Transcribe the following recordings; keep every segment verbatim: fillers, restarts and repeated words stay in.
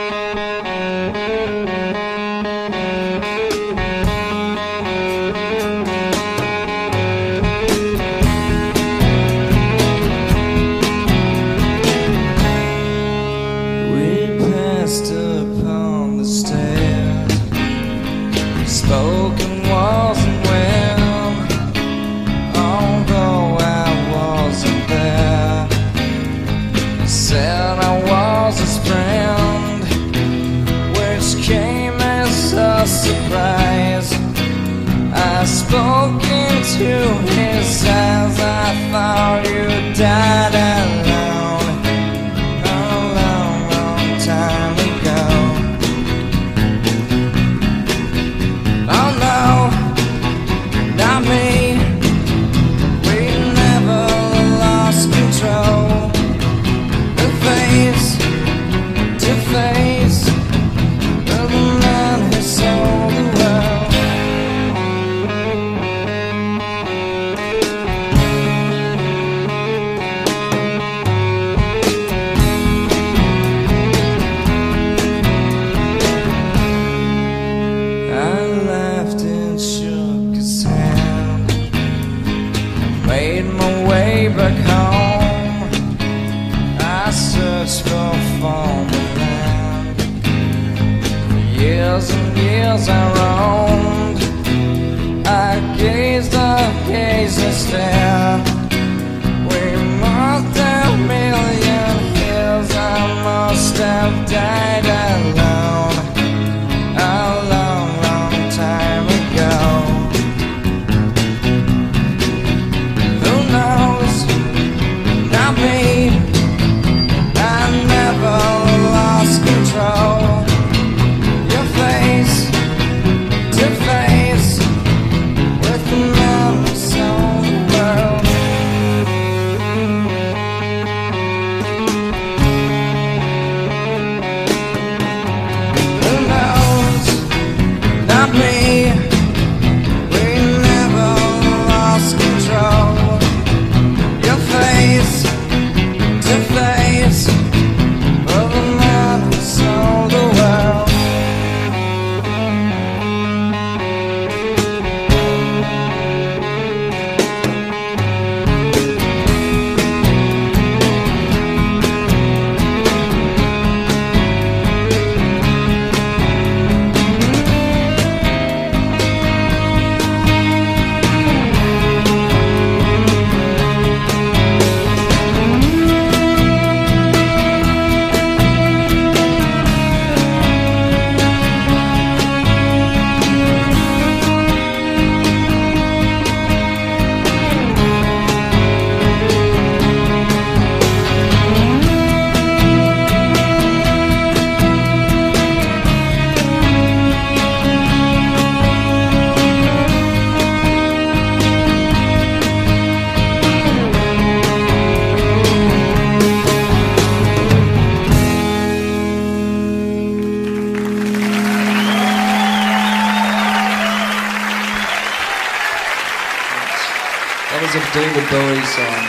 David Bowie song.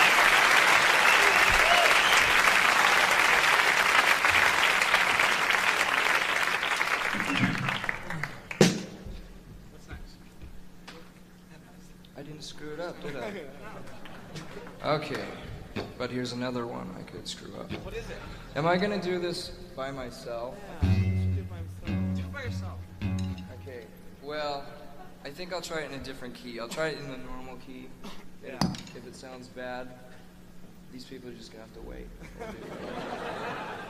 What's next? I didn't screw it up, did I? Okay, but here's another one I could screw up. What is it? Am I gonna do this by myself? Yeah, you should do it by yourself. Do it by yourself. Okay, well, I think I'll try it in a different key. I'll try it in the normal key. Yeah. If it sounds bad, these people are just gonna have to wait.